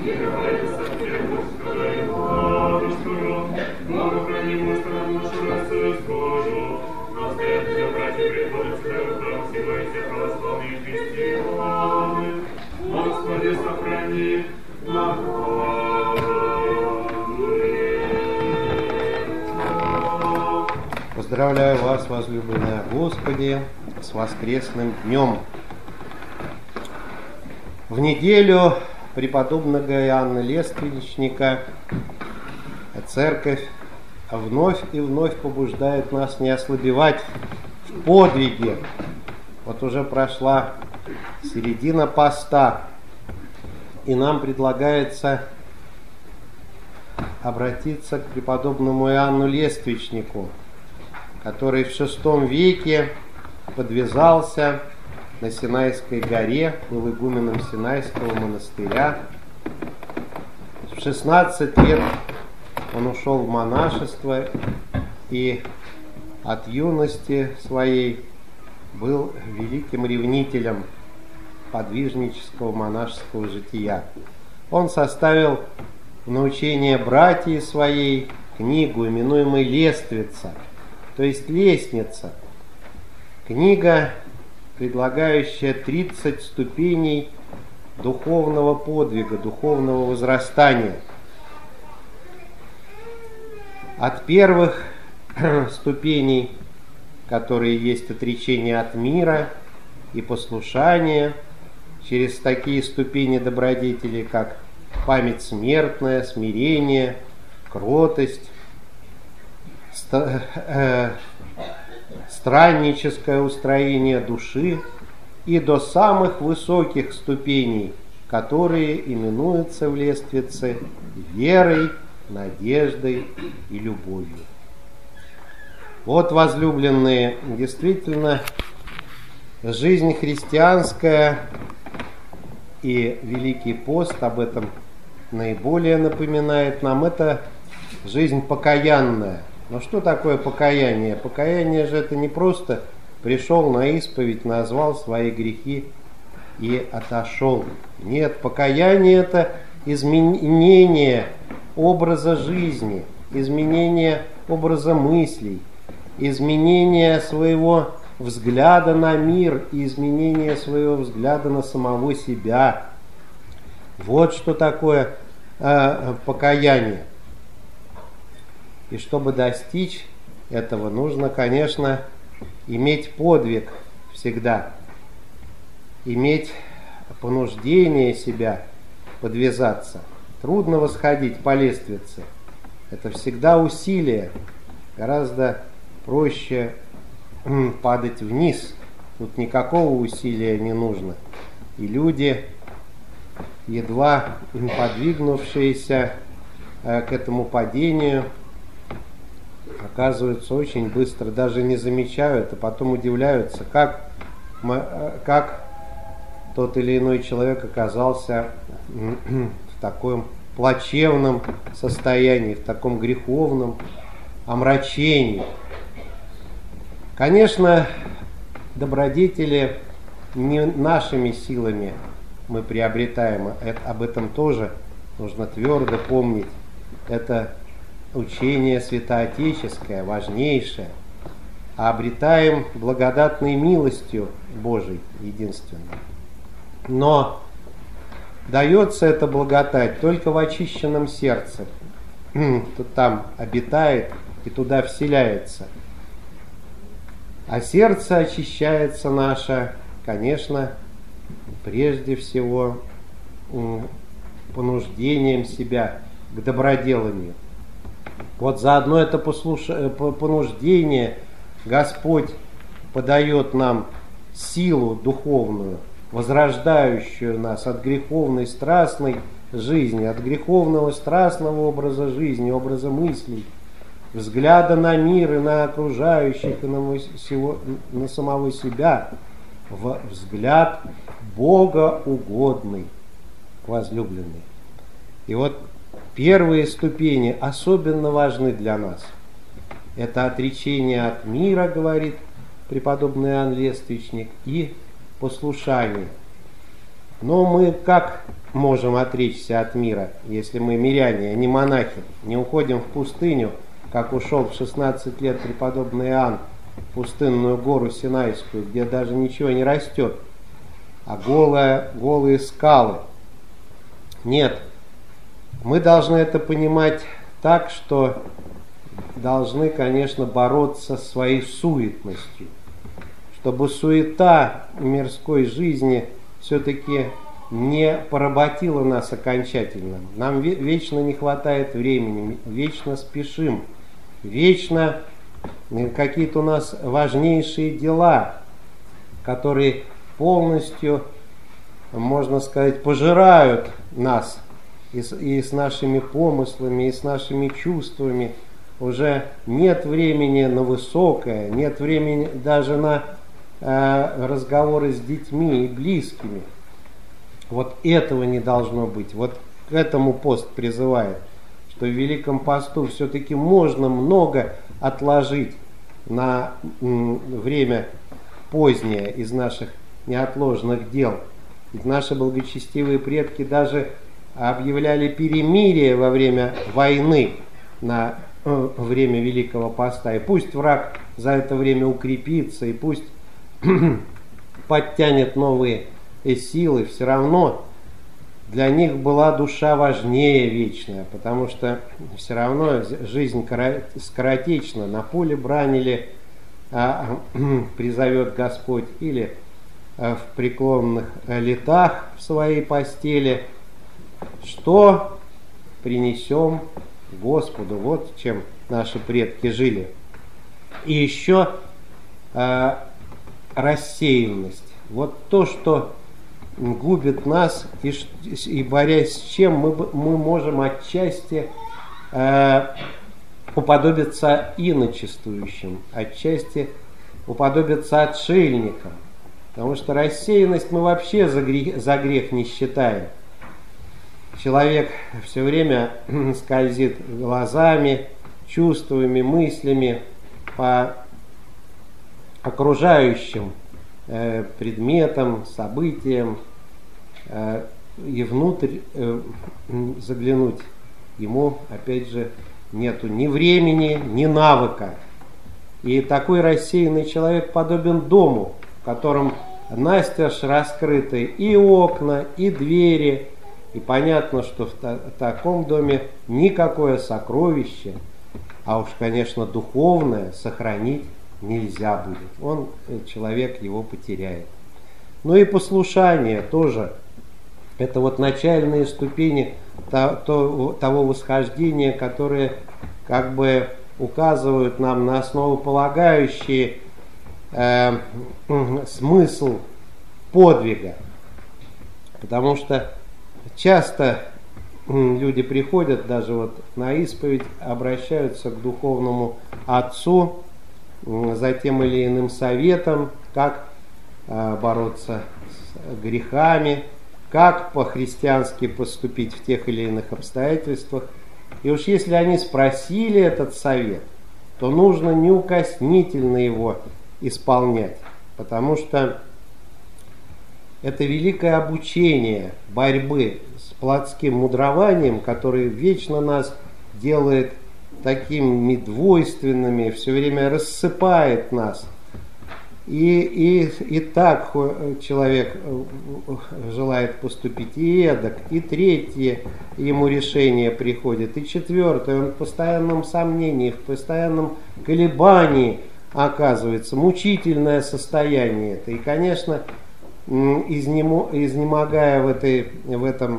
Господи, сохрани Поздравляю вас, возлюбленные Господи, с воскресным днем. В неделю преподобного Иоанна Лествичника Церковь вновь и вновь побуждает нас не ослабевать в подвиге. Вот уже прошла середина поста, и нам предлагается обратиться к преподобному Иоанну Лествичнику, который в VI веке подвязался на Синайской горе, был игуменом Синайского монастыря. В 16 лет он ушел в монашество и от юности своей был великим ревнителем подвижнического монашеского жития. Он составил в научение братьев своей книгу, именуемую «Лествица», то есть «Лестница». Книга, предлагающая 30 ступеней духовного подвига, духовного возрастания. От первых ступеней, которые есть отречение от мира и послушание, через такие ступени добродетелей, как память смертная, смирение, кротость, странническое устроение души, и до самых высоких ступеней, которые именуются в Лествице верой, надеждой и любовью. Вот, возлюбленные, действительно, жизнь христианская и Великий пост об этом наиболее напоминает нам. Это жизнь покаянная. Но что такое покаяние? Покаяние же это не просто пришел на исповедь, назвал свои грехи и отошел. Нет, покаяние это изменение образа жизни, изменение образа мыслей, изменение своего взгляда на мир и изменение своего взгляда на самого себя. Вот что такое покаяние. И чтобы достичь этого, нужно, конечно, иметь подвиг всегда, иметь понуждение себя подвязаться. Трудно восходить по лестнице. Это всегда усилие. Гораздо проще падать вниз. Тут никакого усилия не нужно. И люди, едва подвигнувшиеся к этому падению, оказываются очень быстро, даже не замечают, а потом удивляются, как тот или иной человек оказался в таком плачевном состоянии, в таком греховном омрачении. Конечно, добродетели не нашими силами мы приобретаем, об этом тоже нужно твердо помнить. Это учение святоотеческое, важнейшее, а обретаем благодатной милостью Божией единственной. Но дается эта благодать только в очищенном сердце. Там обитает и туда вселяется. А сердце очищается наше, конечно, прежде всего понуждением себя к доброделанию. Вот заодно это понуждение Господь подает нам силу духовную, возрождающую нас от греховной страстной жизни, от греховного страстного образа жизни, образа мыслей, взгляда на мир и на окружающих, и на самого себя, в взгляд богоугодный, возлюбленный. И вот первые ступени особенно важны для нас. Это отречение от мира, говорит преподобный Иоанн Лествичник, и послушание. Но мы как можем отречься от мира, если мы миряне, а не монахи? Не уходим в пустыню, как ушел в 16 лет преподобный Иоанн в пустынную гору Синайскую, где даже ничего не растет, а голые скалы. Нет, мы должны это понимать так, что должны, конечно, бороться со своей суетностью, чтобы суета мирской жизни все-таки не поработила нас окончательно. Нам вечно не хватает времени, вечно спешим, вечно какие-то у нас важнейшие дела, которые полностью, можно сказать, пожирают нас и с нашими помыслами, и с нашими чувствами. Уже нет времени на высокое, нет времени даже на разговоры с детьми и близкими. Вот этого не должно быть. Вот к этому пост призывает, что в Великом посту все-таки можно много отложить на время позднее из наших неотложных дел. Ведь наши благочестивые предки даже объявляли перемирие во время войны на время Великого Поста. И пусть враг за это время укрепится, и пусть подтянет новые силы, все равно для них была душа важнее вечная, потому что все равно жизнь скоротечна. На поле брани призовет Господь, или в преклонных летах в своей постели, что принесем Господу. Вот чем наши предки жили. И еще рассеянность. Вот то, что губит нас, и борясь с чем мы можем отчасти уподобиться иночествующим, отчасти уподобиться отшельникам. Потому что рассеянность мы вообще за грех не считаем. Человек все время скользит глазами, чувствами, мыслями по окружающим предметам, событиям, и внутрь заглянуть ему, опять же, нету ни времени, ни навыка. И такой рассеянный человек подобен дому, в котором настежь раскрыты и окна, и двери. И понятно, что в таком доме никакое сокровище, а уж, конечно, духовное, сохранить нельзя будет. Человек его потеряет. Ну и послушание тоже. Это вот начальные ступени того восхождения, которые как бы указывают нам на основополагающий смысл подвига. Потому что часто люди приходят, даже вот на исповедь, обращаются к духовному отцу за тем или иным советом, как бороться с грехами, как по-христиански поступить в тех или иных обстоятельствах. И уж если они спросили этот совет, то нужно неукоснительно его исполнять, потому что это великое обучение борьбы с плотским мудрованием, которое вечно нас делает такими двойственными, все время рассыпает нас. И так человек желает поступить, и эдак, и третье ему решение приходит, и четвертое, он в постоянном сомнении, в постоянном колебании оказывается, мучительное состояние это. И, конечно, изнемогая в этом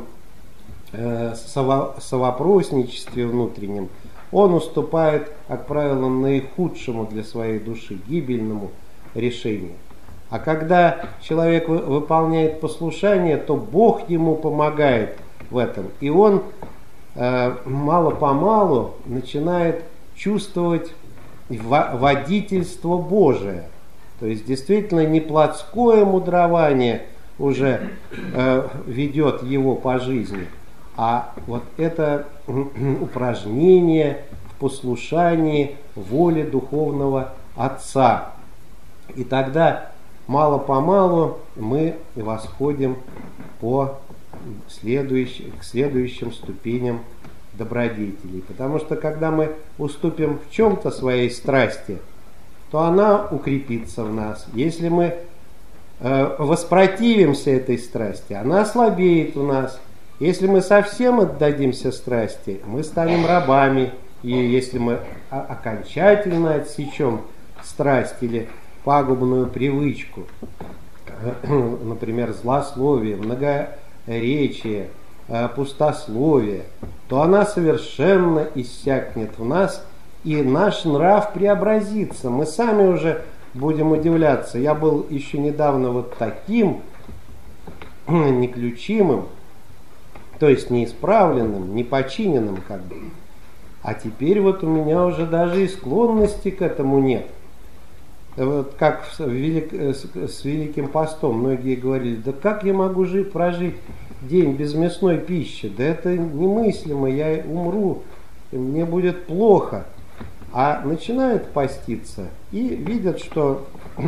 совопросничестве внутреннем, он уступает, как правило, наихудшему для своей души, гибельному решению. А когда человек выполняет послушание, то Бог ему помогает в этом. И он мало-помалу начинает чувствовать водительство Божие. То есть действительно не плотское мудрование уже ведет его по жизни, а вот это упражнение в послушании воле духовного Отца. И тогда мало-помалу мы восходим к следующим ступеням добродетелей. Потому что когда мы уступим в чем-то своей страсти, то она укрепится в нас. Если мы воспротивимся этой страсти, она ослабеет у нас. Если мы совсем отдадимся страсти, мы станем рабами. И если мы окончательно отсечем страсть или пагубную привычку, например, злословие, многоречие, пустословие, то она совершенно иссякнет в нас, и наш нрав преобразится. Мы сами уже будем удивляться. Я был еще недавно вот таким неключимым, то есть неисправленным, непочиненным как бы. А теперь вот у меня уже даже и склонности к этому нет. Вот как с Великим постом многие говорили: да как я могу прожить день без мясной пищи? Да это немыслимо, я умру, мне будет плохо. А начинают поститься и видят, что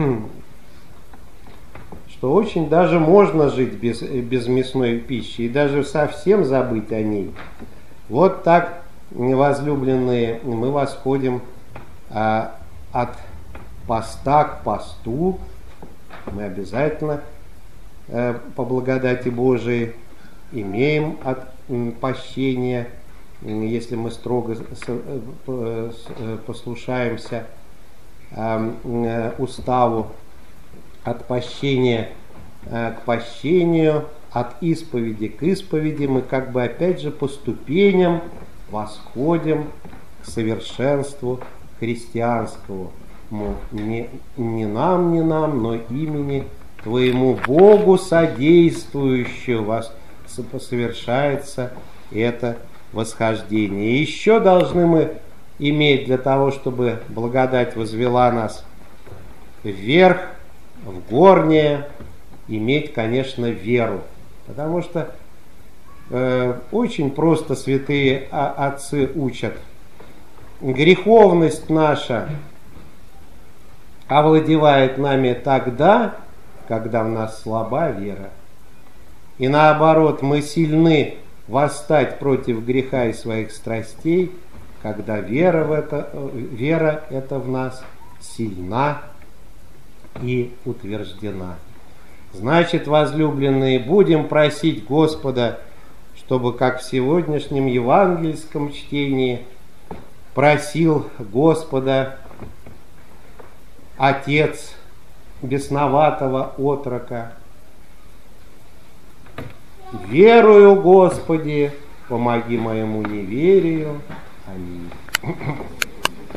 очень даже можно жить без мясной пищи и даже совсем забыть о ней. Вот так, возлюбленные, мы восходим от поста к посту. Мы обязательно по благодати Божией имеем от пощения, если мы строго послушаемся уставу, от пощения к пощению, от исповеди к исповеди. Мы как бы опять же по ступеням восходим к совершенству христианскому. Не нам, но имени Твоему Богу содействующему вас совершается это восхождение. И еще должны мы иметь, для того, чтобы благодать возвела нас вверх, в горнее, иметь, конечно, веру. Потому что очень просто святые отцы учат. Греховность наша овладевает нами тогда, когда в нас слаба вера. И наоборот, мы сильны восстать против греха и своих страстей, когда вера эта в нас сильна и утверждена. Значит, возлюбленные, будем просить Господа, чтобы, как в сегодняшнем евангельском чтении просил Господа отец бесноватого отрока: «Верую, Господи, помоги моему неверию». Аминь.